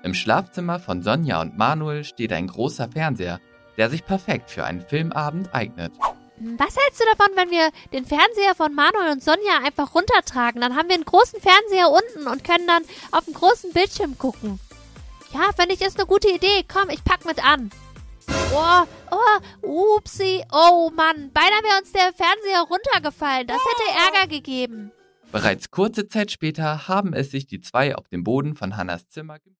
Im Schlafzimmer von Sonja und Manuel steht ein großer Fernseher, der sich perfekt für einen Filmabend eignet. Was hältst du davon, wenn wir den Fernseher von Manuel und Sonja einfach runtertragen? Dann haben wir einen großen Fernseher unten und können dann auf dem großen Bildschirm gucken. Ja, finde ich, ist eine gute Idee. Komm, ich pack mit an. Upsi. Oh Mann, beinahe wäre uns der Fernseher runtergefallen. Das hätte Ärger gegeben. Bereits kurze Zeit später haben es sich die zwei auf dem Boden von Hannas Zimmer